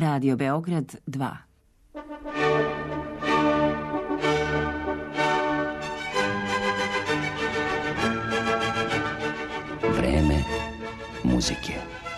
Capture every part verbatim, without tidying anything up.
Radio Beograd dva. Vreme muzike.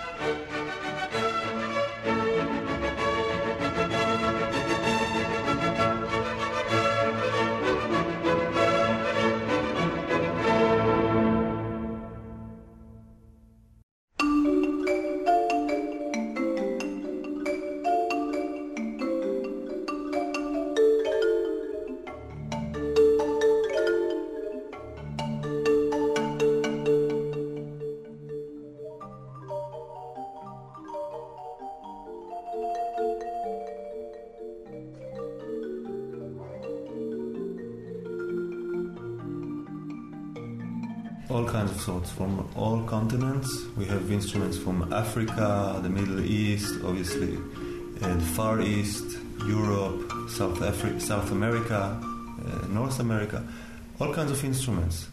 All kinds of sorts, from all continents. We have instruments from Africa, the Middle East, obviously, and Far East, Europe, South Africa, South America, uh, North America, all kinds of instruments.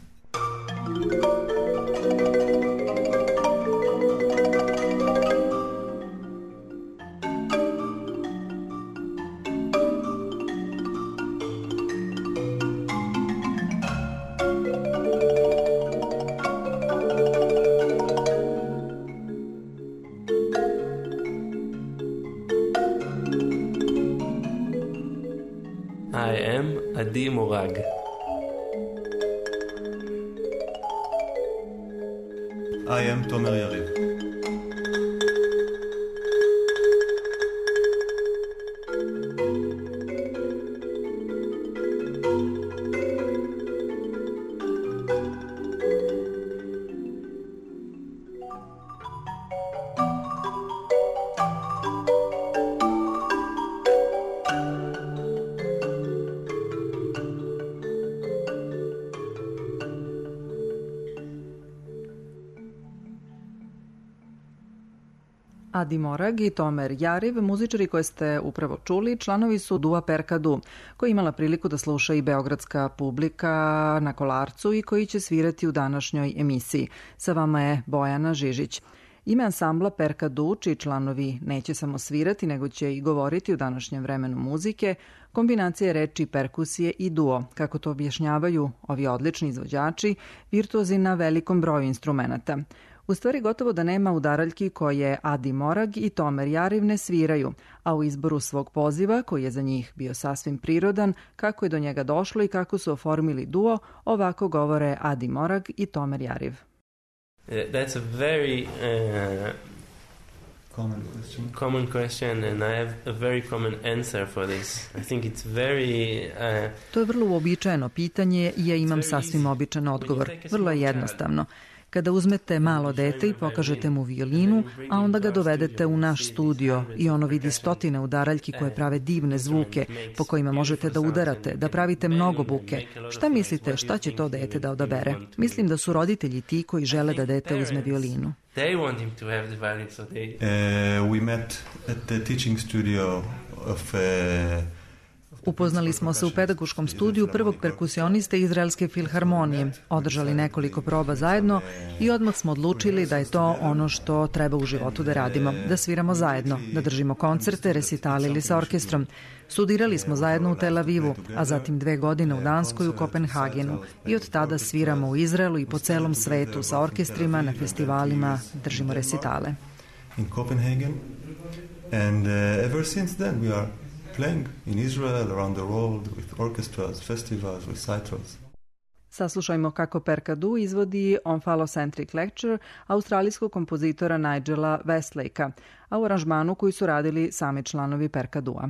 I am Adi Morag. I am Tomer Yariv. Adi Morag i Tomer Jariv, muzičari koje ste upravo čuli, članovi su dua Perkadu, koji je imala priliku da sluša i beogradska publika na Kolarcu i koji će svirati u današnjoj emisiji. Sa vama je Bojana Žižić. Ime ansambla Perkadu, čiji članovi neće samo svirati, nego će i govoriti u današnjem vremenu muzike, kombinacija reči, perkusije i duo, kako to objašnjavaju ovi odlični izvođači, virtuozi na velikom broju instrumenata. U stvari gotovo da nema udaraljki koje Adi Morag i Tomer Jariv ne sviraju, a u izboru svog poziva, koji je za njih bio sasvim prirodan, kako je do njega došlo i kako su oformili duo, ovako govore Adi Morag i Tomer Jariv. That's a very uh, Common question. common question, and I have a very common answer for this. I think it's very... Uh, To je vrlo uobičajeno pitanje i ja imam sasvim običan odgovor. Vrlo je jednostavno. Kada uzmete malo dete i pokažete mu violinu, a onda ga dovedete u naš studio i ono vidi stotine udaraljki koje prave divne zvuke po kojima možete da udarate, da pravite mnogo buke. Šta mislite, šta će to dete da odabere? Mislim da su roditelji ti koji žele da dete uzme violinu. They want him to have the violin, so they... Uh, we met at the teaching studio of... Uh, Upoznali smo se u pedagoškom studiju prvog perkusioniste Izraelske filharmonije, održali nekoliko proba zajedno i odmah smo odlučili da je to ono što treba u životu da radimo, da sviramo zajedno, da držimo koncerte, resitali ili sa orkestrom. Studirali smo zajedno u Tel Avivu, a zatim dve godine u Danskoj u Kopenhagenu i od tada sviramo u Izraelu i po celom svetu sa orkestrima, na festivalima, držimo resitale. in Copenhagen, and uh, ever since then we are playing in Israel, around the world, with orchestras, festivals, recitals. Saslušajmo kako Perkadu izvodi Omphalocentric Lecture australijskog kompozitora Nigela Westlakea, a u aranžmanu koji su radili sami članovi Perkadua.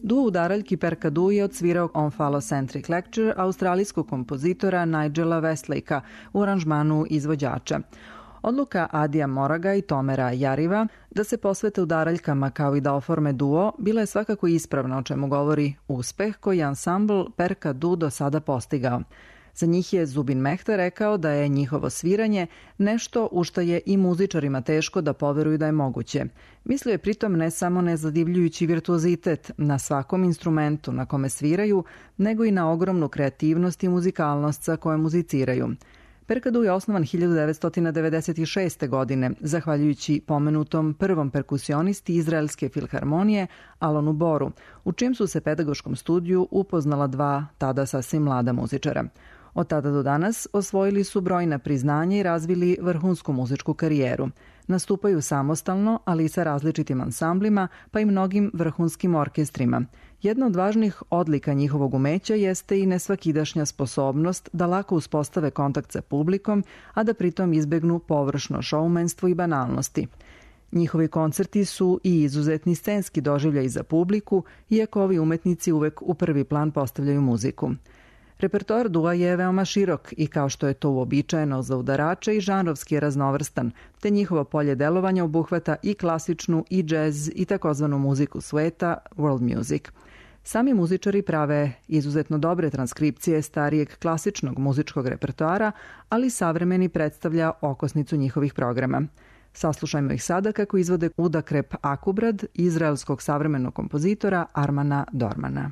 Duo udaraljki Perkadu je odsvirao On Phallocentric Lecture australijskog kompozitora Nigela Westlakea u aranžmanu izvođača. Odluka Adija Moraga i Tomera Jariva da se posvete udaraljkama kao i da oforme duo bila je svakako ispravna, o čemu govori uspeh koji je ansambl Perkadu do sada postigao. Za njih je Zubin Mehta rekao da je njihovo sviranje nešto u što je i muzičarima teško da poveruju da je moguće. Mislio je pritom ne samo nezadivljujući virtuozitet na svakom instrumentu na kome sviraju, nego i na ogromnu kreativnost i muzikalnost sa kojom muziciraju. Perkadu je osnovan hiljadu devetsto devedeset šeste. godine, zahvaljujući pomenutom prvom perkusionisti Izraelske filharmonije Alonu Boru, u čijem su se pedagoškom studiju upoznala dva tada sasvim mlada muzičara. Od tada do danas osvojili su brojna priznanja i razvili vrhunsku muzičku karijeru. Nastupaju samostalno, ali i sa različitim ansamblima, pa i mnogim vrhunskim orkestrima. Jedna od važnih odlika njihovog umeća jeste i nesvakidašnja sposobnost da lako uspostave kontakt sa publikom, a da pritom izbegnu površno šoumenstvo i banalnosti. Njihovi koncerti su i izuzetni scenski doživljaj za publiku, iako ovi umetnici uvek u prvi plan postavljaju muziku. Repertoar dua je veoma širok i kao što je to uobičajeno za udarače i žanrovski je raznovrstan, te njihovo polje delovanja obuhvata i klasičnu, i džez, i takozvanu muziku sveta, world music. Sami muzičari prave izuzetno dobre transkripcije starijeg klasičnog muzičkog repertoara, ali savremeni predstavlja okosnicu njihovih programa. Saslušajmo ih sada kako izvode Udakrep Akubrad, izraelskog savremenog kompozitora Armana Dormana.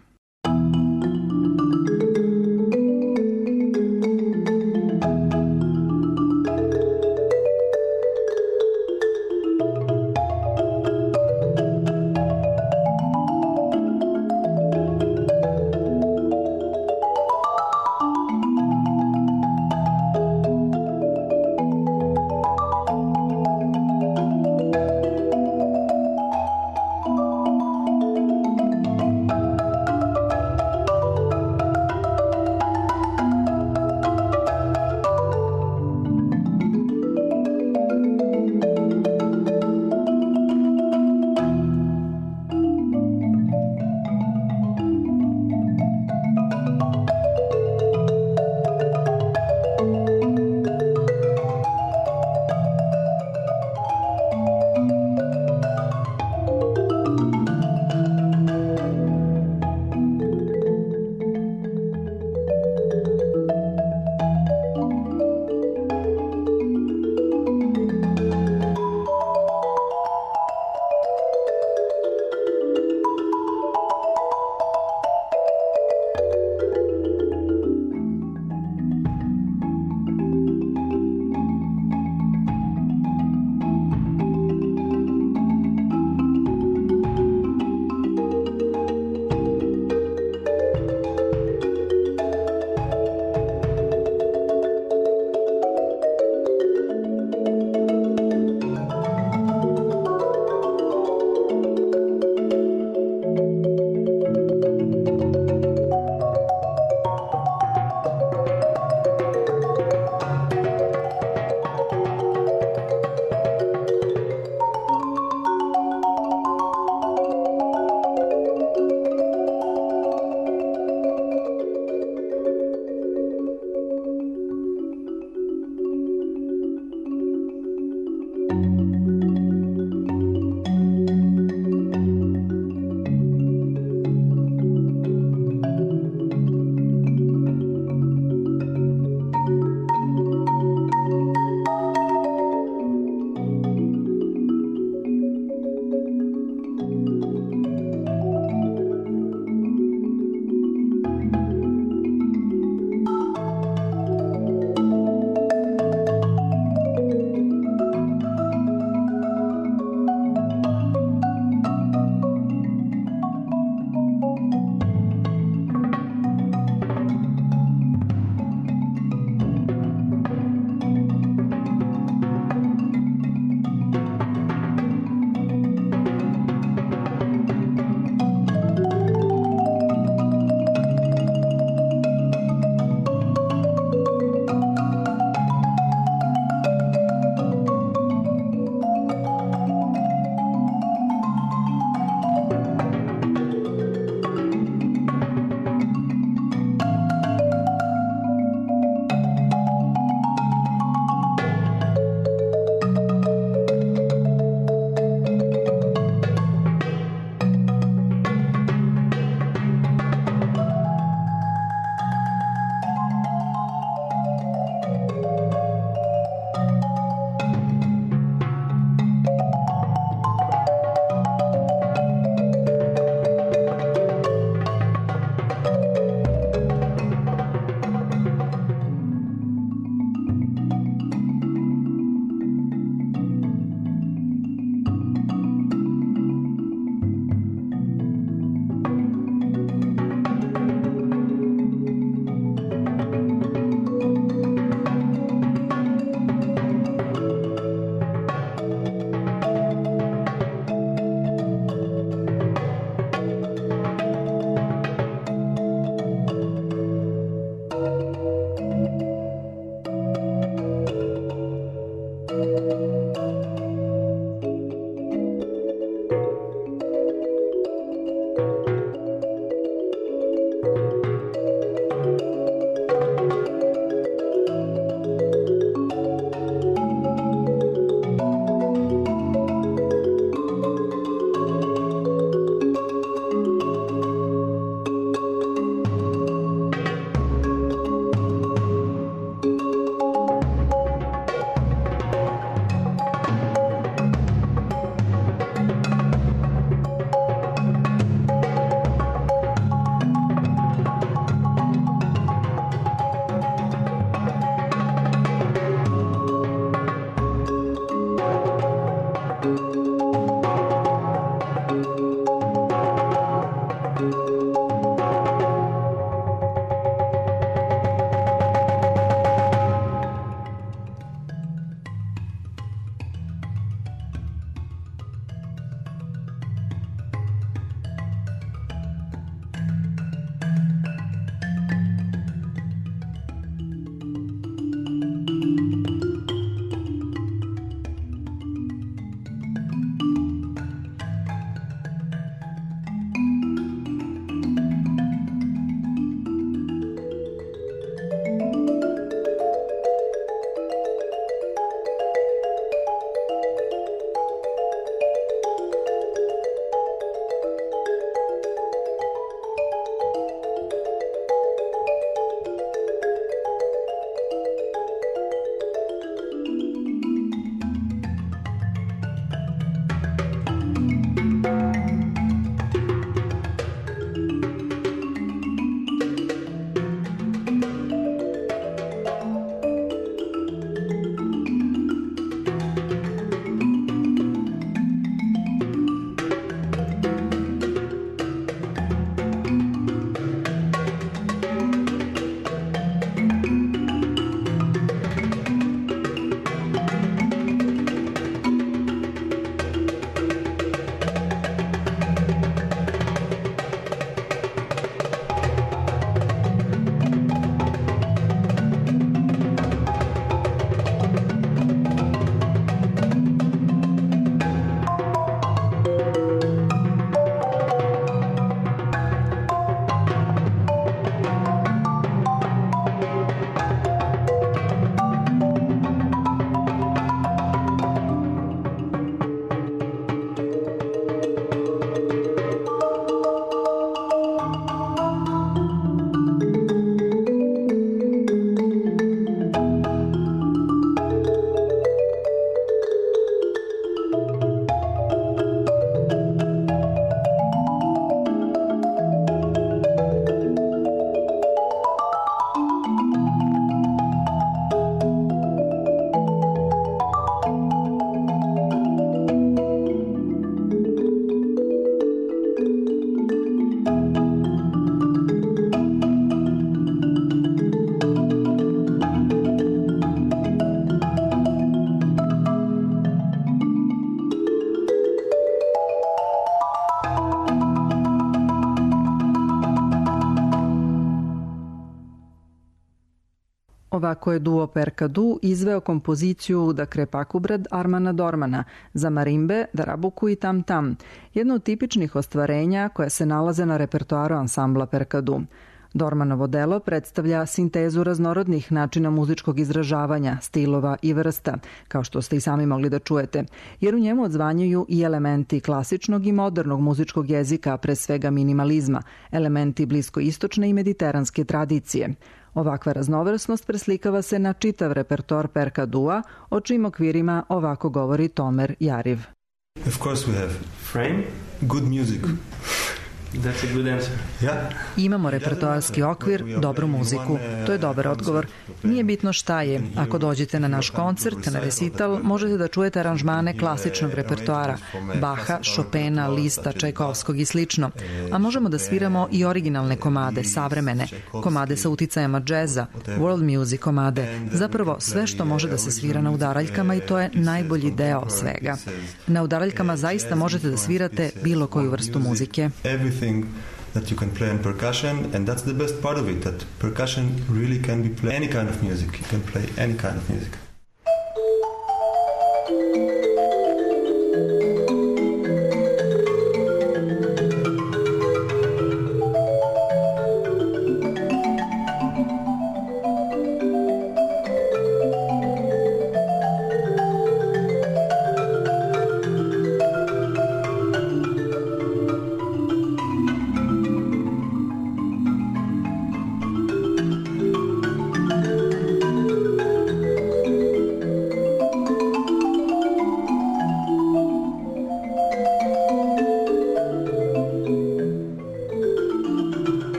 Ovako je duo Perkadu izveo kompoziciju Da Krepakubrad Armana Dormana za marimbe, darabuku i tam tam, jedno od tipičnih ostvarenja koje se nalaze na repertoaru ansambla Perkadu. Dormanovo delo predstavlja sintezu raznorodnih načina muzičkog izražavanja, stilova i vrsta, kao što ste i sami mogli da čujete, jer u njemu odzvanjuju i elementi klasičnog i modernog muzičkog jezika, pre svega minimalizma, elementi bliskoistočne i mediteranske tradicije. Ovakva raznovrsnost preslikava se na čitav repertoar Perkadua, o čijim okvirima ovako govori Tomer Jariv. Of course we have Frame? good music. That's a good answer. Yeah. Imamo repertoarski okvir, dobru muziku. To je dobar odgovor. Nije bitno šta je. Ako dođete na naš koncert, na recital, možete da čujete aranžmane klasičnog repertoara, Baha, Chopina, Lista, Čajkovskog i slično. A možemo da sviramo i originalne komade, savremene, komade sa uticajama džeza, world music komade. Zapravo sve što može da se svira na udaraljkama i to je najbolji deo svega. Na udaraljkama zaista možete da svirate bilo koju vrstu muzike. That you can play on percussion, and that's the best part of it, that percussion really can be played any kind of music. You can play any kind of music.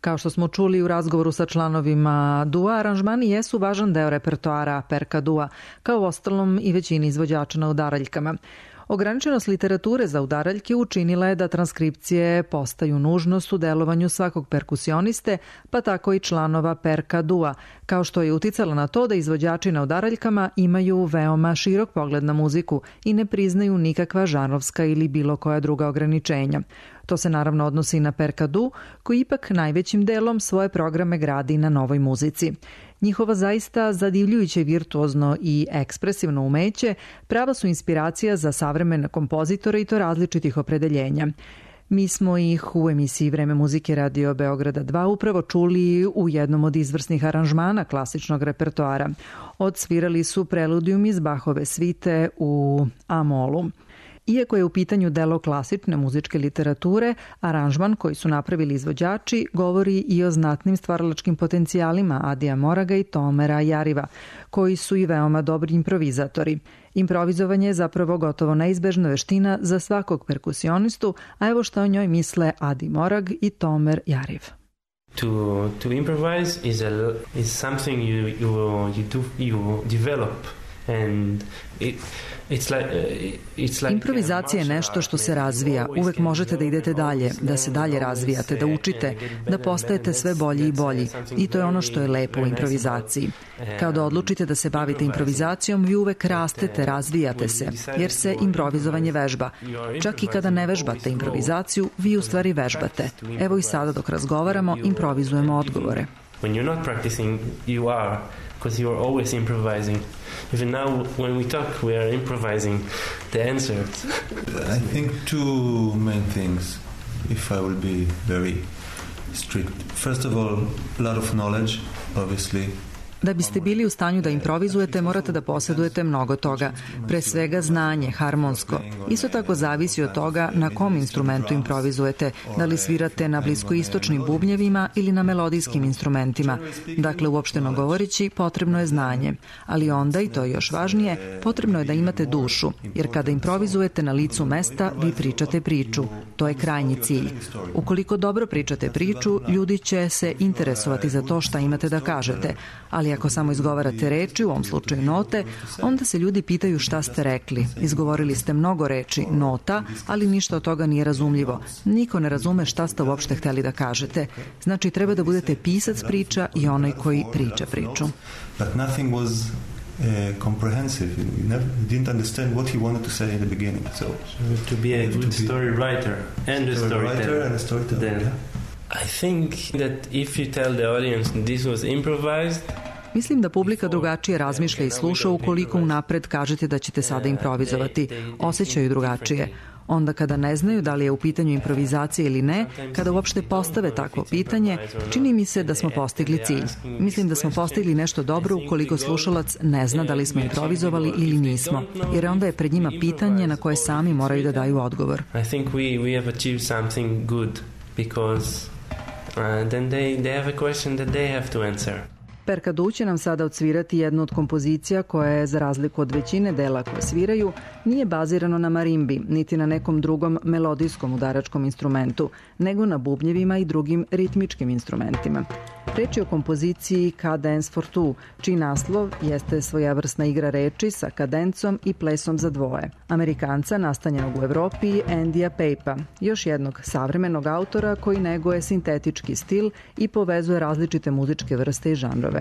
Kao što smo čuli u razgovoru sa članovima dua, aranžmani jesu važan deo repertoara Perkadua, kao u ostalom i većini izvođača na udaraljkama. Ograničenost literature za udaraljke učinila je da transkripcije postaju nužnost u delovanju svakog perkusioniste, pa tako i članova Perkadua, kao što je uticalo na to da izvođači na udaraljkama imaju veoma širok pogled na muziku i ne priznaju nikakva žanrovska ili bilo koja druga ograničenja. To se naravno odnosi i na Perkadu, koji ipak najvećim delom svoje programe gradi na novoj muzici. Njihova zaista zadivljujuće virtuozno i ekspresivno umeće prava su inspiracija za savremene kompozitore i to različitih opredeljenja. Mi smo ih u emisiji Vreme muzike Radio Beograda dva upravo čuli u jednom od izvrsnih aranžmana klasičnog repertoara. Odsvirali su preludijum iz Bachove svite u A-molu. Iako je u pitanju delo klasične muzičke literature, aranžman koji su napravili izvođači govori i o znatnim stvaralačkim potencijalima Adija Moraga i Tomera Jariva, koji su i veoma dobri improvizatori. Improvizovanje je zapravo gotovo neizbežna veština za svakog perkusionistu, a evo šta o njoj misle Adi Morag i Tomer Jariv. To to improvise is a is something you you you do you develop. And it, it's like, it's like improvizacija je nešto što se razvija. Uvek možete da idete dalje, da se dalje razvijate, da učite, da postajete sve bolji i bolji. I to je ono što je lepo u improvizaciji. Kada odlučite da se bavite improvizacijom, vi uvek rastete, razvijate se, jer se improvizovanje vežba. Čak i kada ne vežbate improvizaciju, vi u stvari vežbate. Evo i sada dok razgovaramo, improvizujemo odgovore. When you're not practicing, you are, because you are always improvising. Even now, when we talk, we are improvising the answers. I think two main things, if I will be very strict. First of all, a lot of knowledge, obviously. Da biste bili u stanju da improvizujete, morate da posjedujete mnogo toga. Pre svega znanje, harmonsko. Isto tako zavisi od toga na kom instrumentu improvizujete, da li svirate na bliskoistočnim bubnjevima ili na melodijskim instrumentima. Dakle, uopšteno govoreći, potrebno je znanje. Ali onda, i to je još važnije, potrebno je da imate dušu, jer kada improvizujete na licu mesta, vi pričate priču. To je krajnji cilj. Ukoliko dobro pričate priču, ljudi će se interesovati za to šta imate da kažete, ali ako samo izgovarate reči, u ovom slučaju note, onda se ljudi pitaju šta ste rekli. Izgovorili ste mnogo reči, nota, ali ništa od toga nije razumljivo. Niko ne razume šta ste uopšte hteli da kažete. Znači, treba da budete pisac priča i onaj koji priča priču. But nothing was uh, comprehensive. You never didn't understand what he wanted to say in the beginning. So to be a good story writer and a storyteller. And a storyteller. Yeah. I think that if you tell the audience this was improvised, mislim da publika drugačije razmišlja i sluša ukoliko unapred kažete da ćete sada improvizovati. Osjećaju drugačije. Onda kada ne znaju da li je u pitanju improvizacija ili ne, kada uopšte postave takvo pitanje, čini mi se da smo postigli cilj. Mislim da smo postigli nešto dobro ukoliko slušalac ne zna da li smo improvizovali ili nismo, jer onda je pred njima pitanje na koje sami moraju da daju odgovor. I think we we have achieved something good because uh, then they they have a question that they have to answer. Perkadu će nam sada odsvirati jednu od kompozicija koja je, za razliku od većine dela koje sviraju, nije bazirano na marimbi, niti na nekom drugom melodijskom udaračkom instrumentu, nego na bubnjevima i drugim ritmičkim instrumentima. Reč je o kompoziciji Cadence for Two, čiji naslov jeste svojevrsna igra reči sa kadencom i plesom za dvoje. Amerikanca nastanjenog u Evropi Andyja Pape'a, još jednog savremenog autora koji neguje sintetički stil i povezuje različite muzičke vrste i žanrove.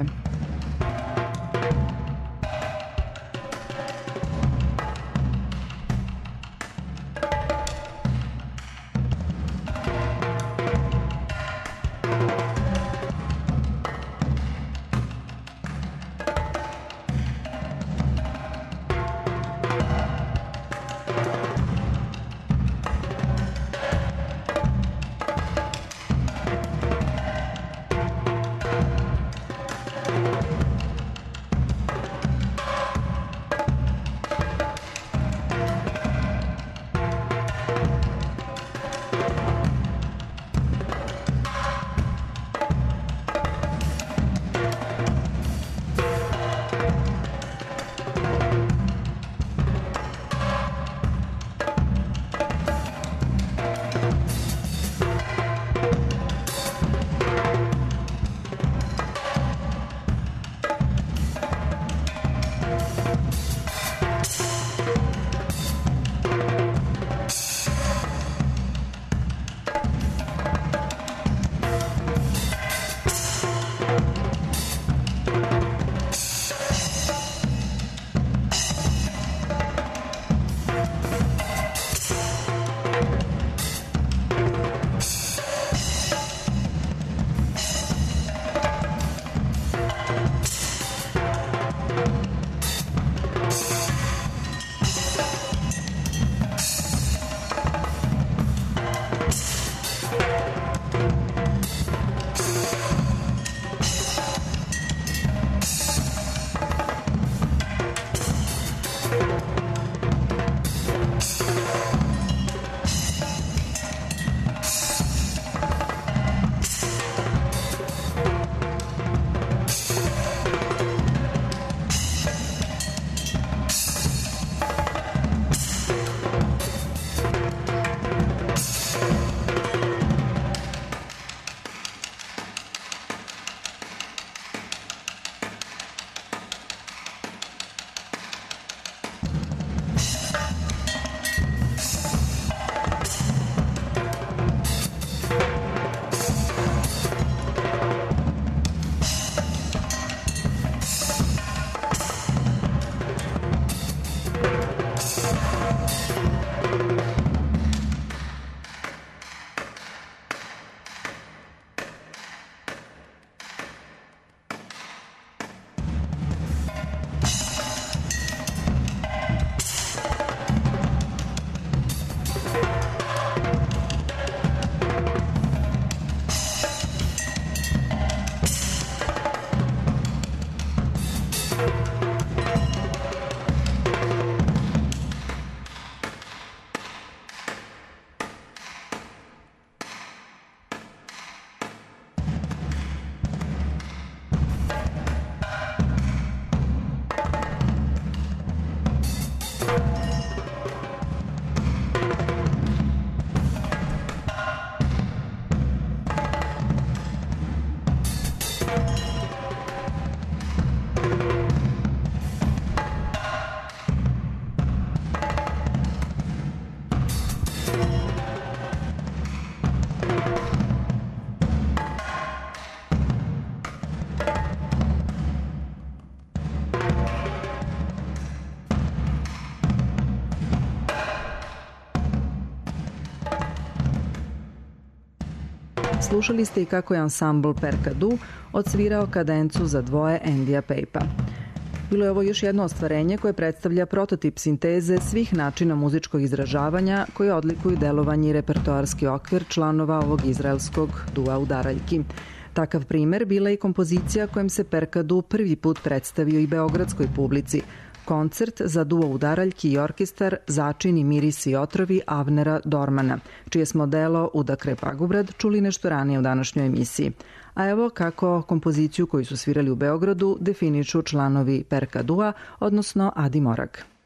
Slušali ste i kako je ansambl Perkadu odsvirao kadencu za dvoje Andija Pape'a. Bilo je ovo još jedno ostvarenje koje predstavlja prototip sinteze svih načina muzičkog izražavanja koji odlikuju delovanje i repertoarski okvir članova ovog izraelskog dua udaraljki. Takav primer bila je i kompozicija kojom se Perkadu prvi put predstavio i beogradskoj publici, koncert za duo udaraljki i orkestar Začini, mirisi i otrovi Avnera Dormana, čije smo delo Udakrep Agubrad čuli nešto ranije u današnjoj emisiji. A evo kako kompoziciju koju su svirali u Beogradu definiču članovi Perkadua, odnosno Adi Morag.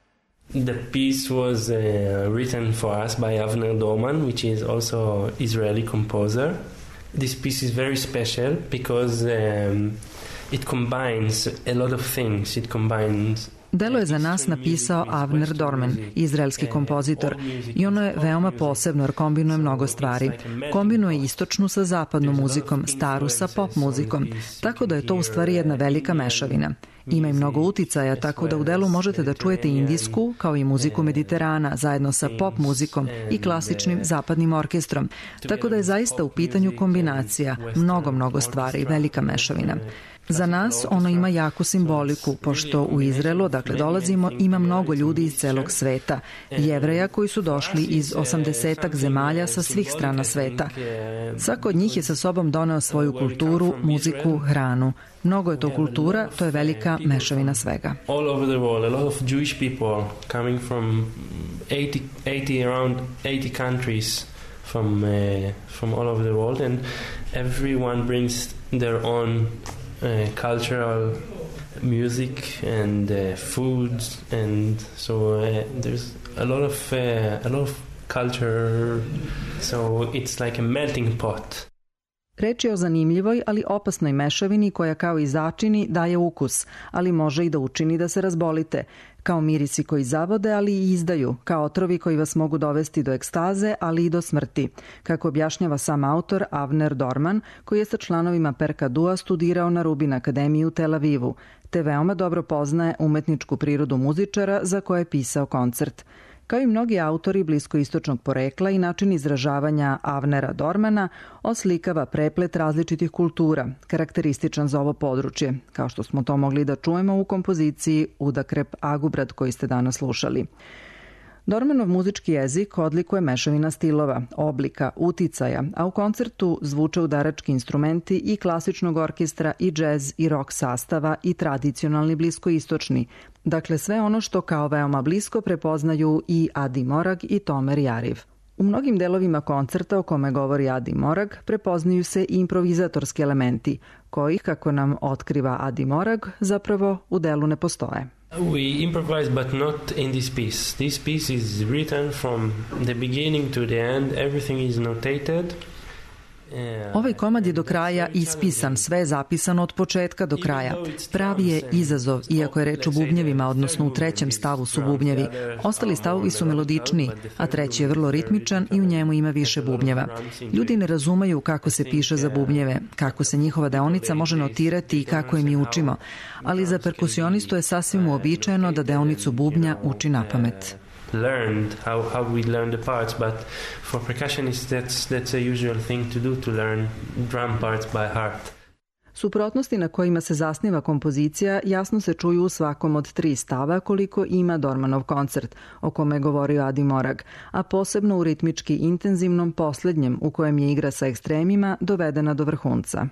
The piece was uh, written for us by Avner Dorman, which is also Israeli composer. This piece is very special because um, it combines a lot of things. It combines Delo je za nas napisao Avner Dorman, izraelski kompozitor, i ono je veoma posebno jer kombinuje mnogo stvari. Kombinuje istočnu sa zapadnom muzikom, staru sa pop muzikom, tako da je to u stvari jedna velika mešavina. Ima i mnogo uticaja, tako da u delu možete da čujete indijsku, kao i muziku Mediterana, zajedno sa pop muzikom i klasičnim zapadnim orkestrom. Tako da je zaista u pitanju kombinacija, mnogo, mnogo stvari, velika mešavina. Za nas ono ima jaku simboliku, pošto u Izraelu, dakle dolazimo, ima mnogo ljudi iz celog sveta, Jevreja koji su došli iz osamdesetak zemalja sa svih strana sveta. Svako od njih je sa sobom doneo svoju kulturu, muziku, hranu. Mnogo je to kultura, to je velika mešavina svega. All over the world, a lot of Jewish people coming from eighty, eighty around eighty countries from uh, from all over the world, and everyone brings their own Uh, cultural music and uh, foods, and so uh, there's a lot of uh, a lot of culture, so it's like a melting pot. Reč je o zanimljivoj, ali opasnoj mešavini koja kao i začini daje ukus, ali može i da učini da se razbolite, kao mirisi koji zavode, ali i izdaju, kao otrovi koji vas mogu dovesti do ekstaze, ali i do smrti, kako objašnjava sam autor Avner Dorman, koji je sa članovima Perkadua studirao na Rubin akademiji u Tel Avivu, te veoma dobro poznaje umetničku prirodu muzičara za koje je pisao koncert. Kao i mnogi autori bliskoistočnog porekla i način izražavanja Avnera Dormana oslikava preplet različitih kultura, karakterističan za ovo područje, kao što smo to mogli da čujemo u kompoziciji Udakrep Agubrad koji ste danas slušali. Dormanov muzički jezik odlikuje mešavina stilova, oblika, uticaja, a u koncertu zvuče udarački instrumenti i klasičnog orkestra i džez i rock sastava i tradicionalni bliskoistočni, dakle sve ono što kao veoma blisko prepoznaju i Adi Morag i Tomer Jariv. U mnogim delovima koncerta o kome govori Adi Morag prepoznaju se i improvizatorski elementi, koji, kako nam otkriva Adi Morag, zapravo u delu ne postoje. We improvise, but not in this piece. This piece is written from the beginning to the end. Everything is notated. Ovaj komad je do kraja ispisan, sve je zapisano od početka do kraja. Pravi je izazov, iako je reč o bubnjevima, odnosno u trećem stavu su bubnjevi. Ostali stavovi su melodičniji, a treći je vrlo ritmičan i u njemu ima više bubnjeva. Ljudi ne razumeju kako se piše za bubnjeve, kako se njihova deonica može notirati i kako je mi učimo, ali za perkusionistu je sasvim uobičajeno da deonicu bubnja uči napamet. Learned how how we learn the parts, but for percussionists that's that's a usual thing to do, to learn drum parts by heart. Suprotnosti na kojima se zasniva kompozicija jasno se čuju u svakom od tri stava koliko ima Dormanov koncert, o kome je govorio Adi Morag, a posebno u ritmički intenzivnom poslednjem u kojem je igra sa ekstremima dovedena do vrhunca.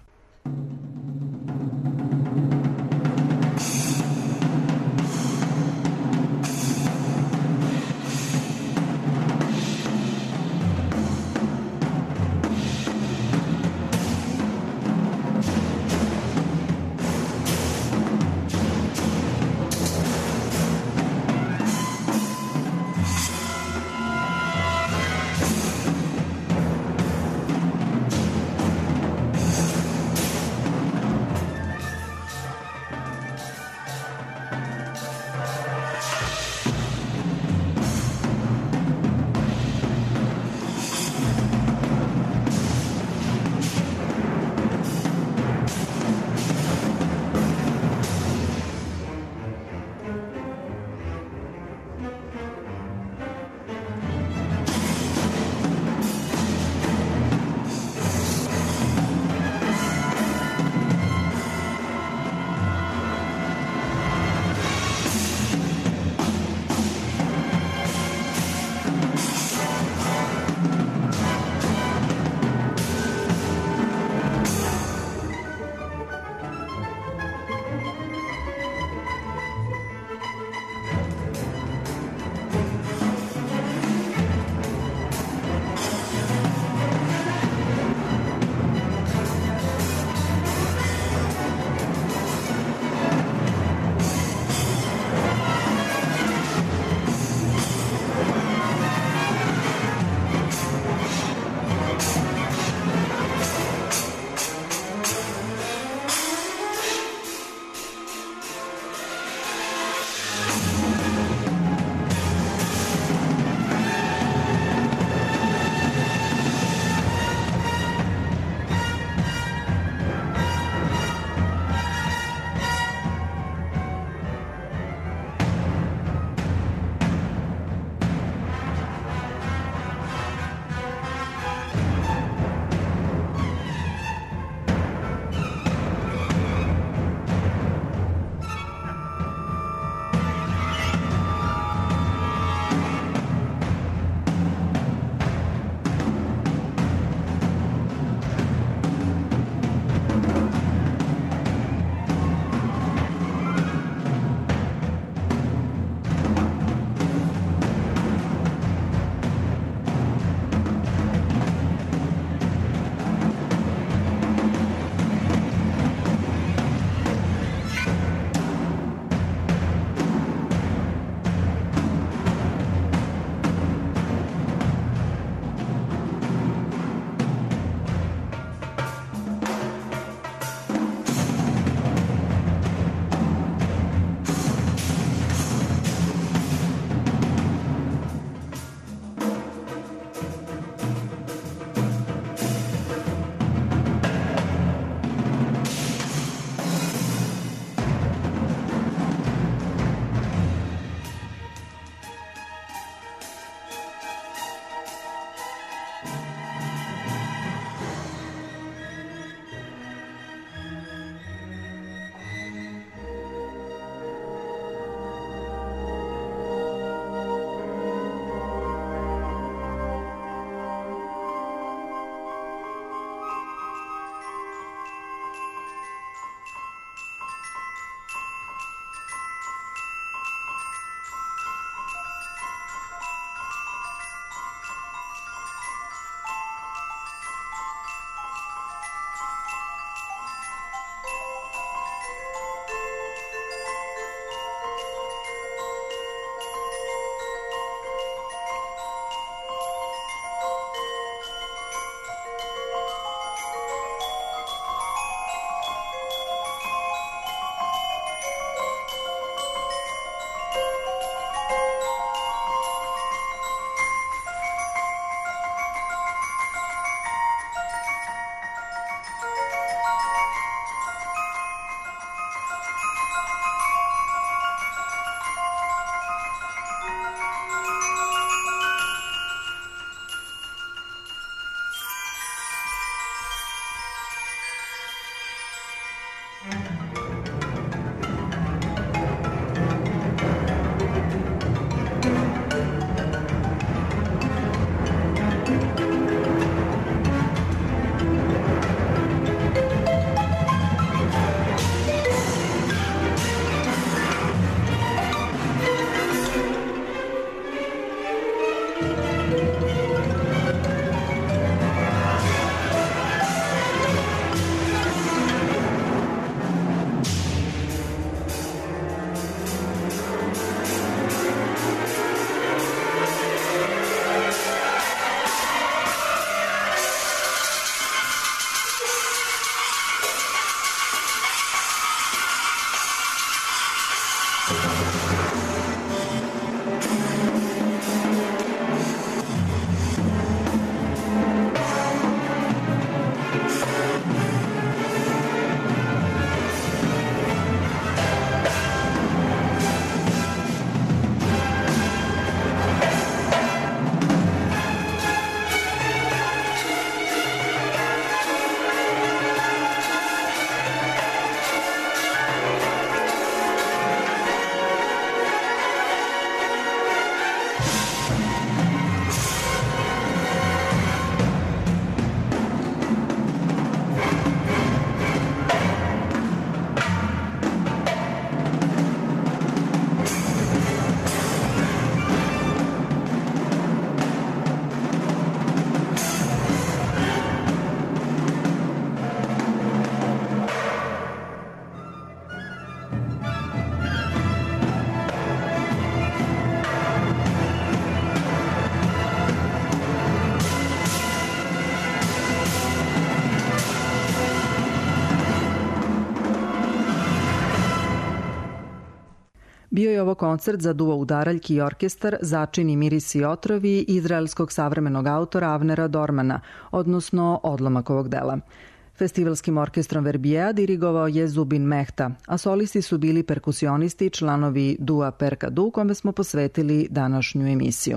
Bio je ovo koncert za duo udaraljki i orkestar Začini, mirisi i otrovi izraelskog savremenog autora Avnera Dormana, odnosno odlomak ovog dela. Festivalskim orkestrom Verbijeja dirigovao je Zubin Mehta, a solisti su bili perkusionisti, članovi dua Perkadu, kome smo posvetili današnju emisiju.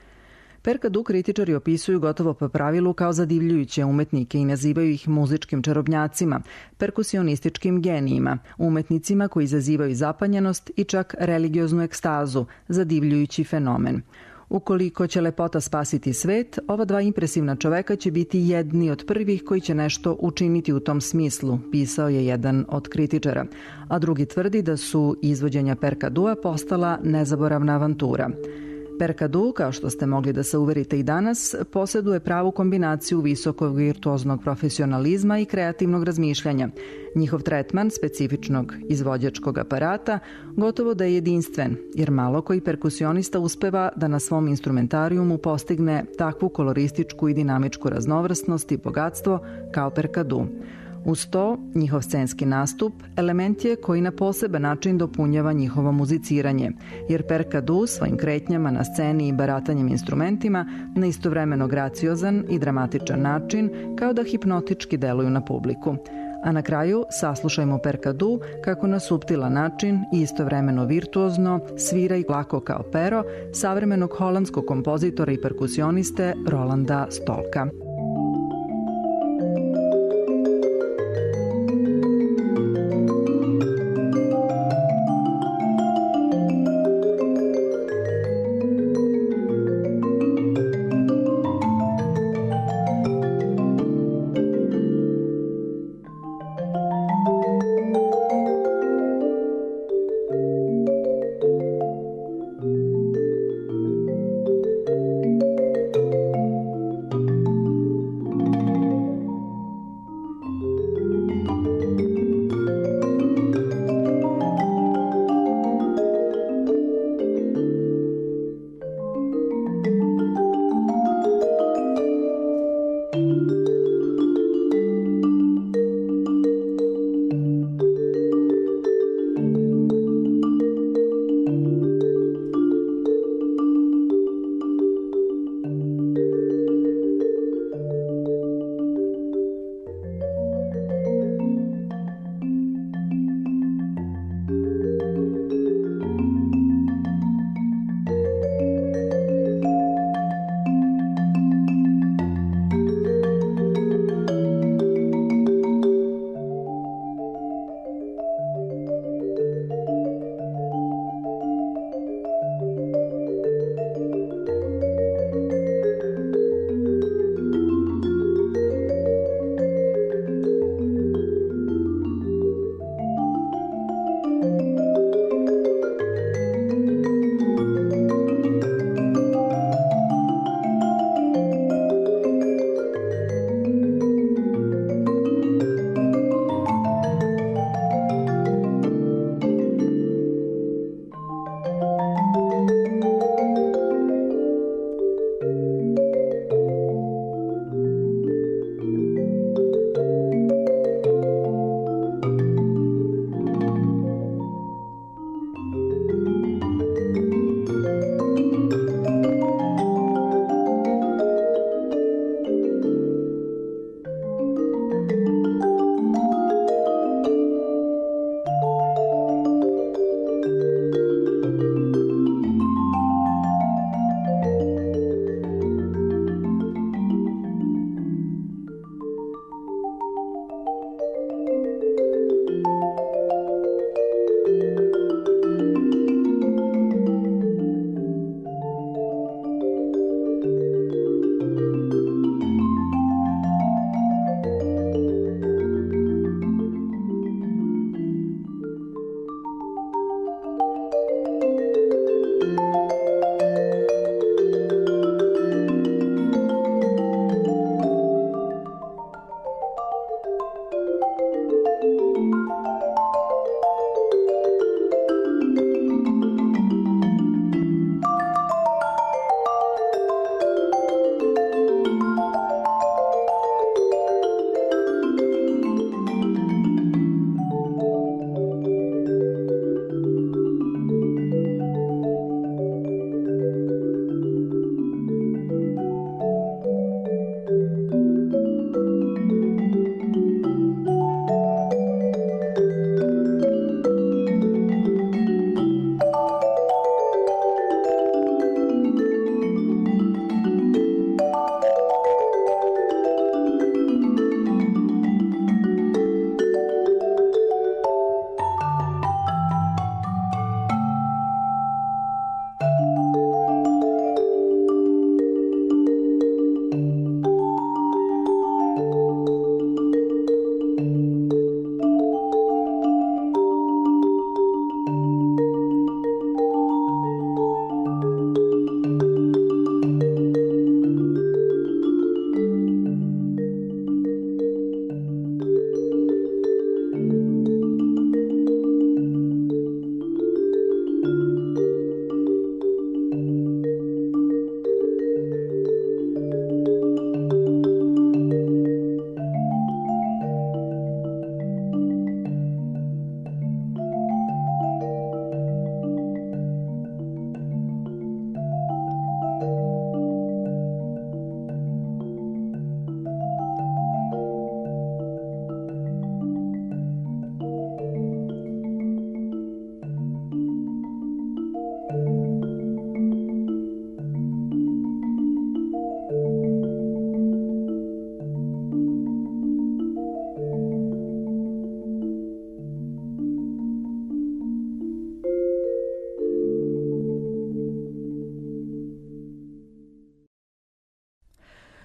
Perkadu kritičari opisuju gotovo po pravilu kao zadivljujuće umetnike i nazivaju ih muzičkim čarobnjacima, perkusionističkim genijima, umetnicima koji izazivaju zapanjenost i čak religioznu ekstazu, zadivljujući fenomen. Ukoliko će lepota spasiti svet, ova dva impresivna čoveka će biti jedni od prvih koji će nešto učiniti u tom smislu, pisao je jedan od kritičara, a drugi tvrdi da su izvođenja Perkadua postala nezaboravna avantura. Perkadu, kao što ste mogli da se uverite i danas, posjeduje pravu kombinaciju visokog virtuoznog profesionalizma i kreativnog razmišljanja. Njihov tretman specifičnog izvođačkog aparata gotovo da je jedinstven, jer malo koji perkusionista uspeva da na svom instrumentarijumu postigne takvu kolorističku i dinamičku raznovrsnost i bogatstvo kao Perkadu. Uz to, njihov scenski nastup element je koji na poseban način dopunjava njihovo muziciranje, jer Perkadu svojim kretnjama na sceni i baratanjem instrumentima na istovremeno graciozan i dramatičan način kao da hipnotički deluju na publiku. A na kraju saslušajmo Perkadu kako na suptilan način i istovremeno virtuozno svira i lako kao pero savremenog holandskog kompozitora i perkusioniste Rolanda Stolka.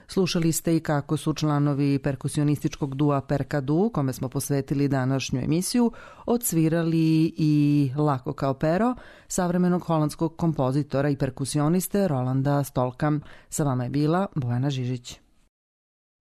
Slušali ste i kako su članovi perkusionističkog dua Perkadu, kome smo posvetili današnju emisiju, odsvirali i Lako kao pero, savremenog holandskog kompozitora i perkusioniste Rolanda Stolka. Sa vama je bila Bojana Žižić.